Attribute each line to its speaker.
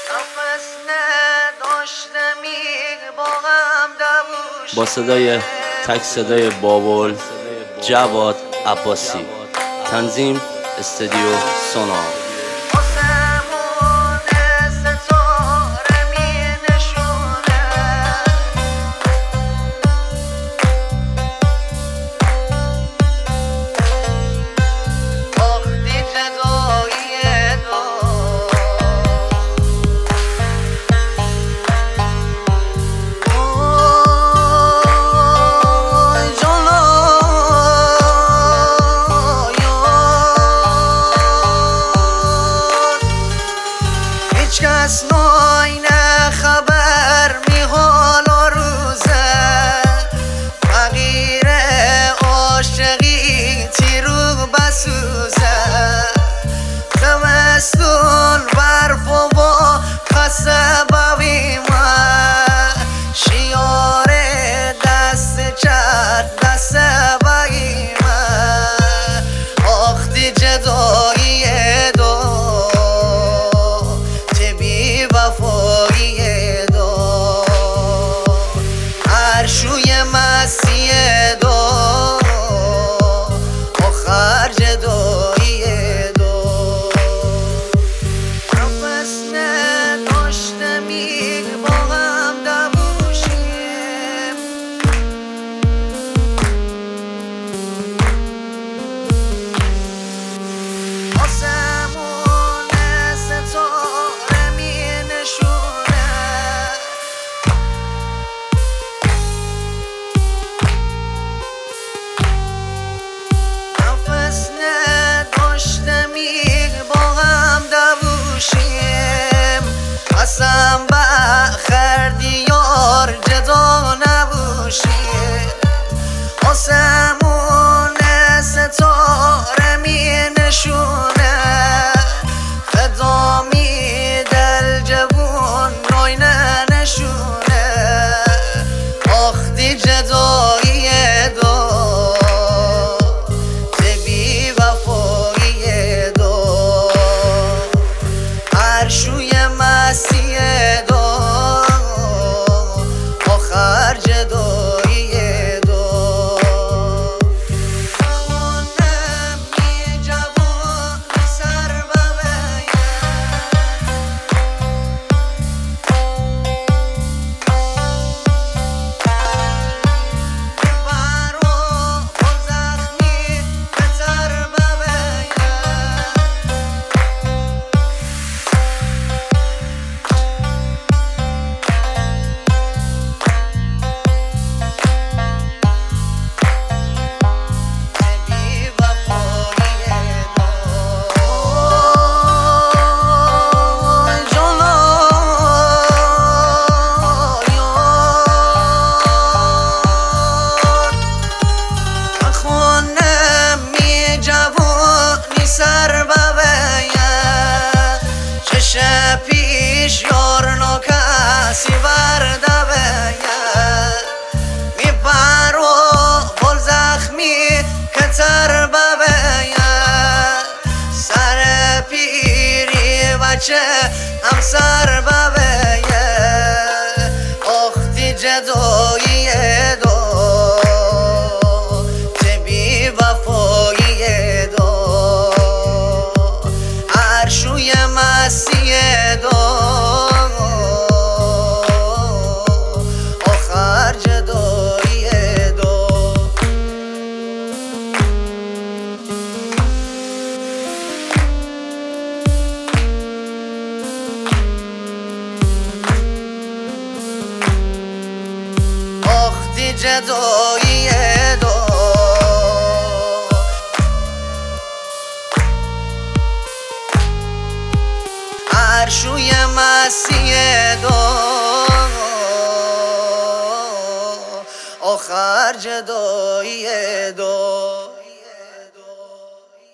Speaker 1: با صدای تک صدای بابل جواد عباسی، تنظیم استودیو سونار.
Speaker 2: کس نای نه خبر می حال و روزه فقیر عاشقی تیرو بسوزه زمستون برف و با خسته بوی من شیار دست چرد دست بوی من آختی جدایی وفایی دو عرشوی مسیح دو و خرج دوی دو نفس نداشته می با هم دبوشیم آسمون ستاره می نشونه نفس نداشته می با هم دبوشیم قسم بخر دیار جدا نبوشیم آسمون ستاره می نشونه خدامی دل جوون نوی نشونه آختی جدایی دو تبی وفایی دو عرشوی مسیح دو آخر جدایی دو سر ببین چشم پیش یار نکسی ورده بین میپر و بل زخمی کتر ببین سر پیری بچه هم سر ببین اختی جدایی دو تبی وفایی دو عرشوی مسیح دو آخر جدایی دو آختی جدایی دو عرشوی مسیح دو آخر جدایی دو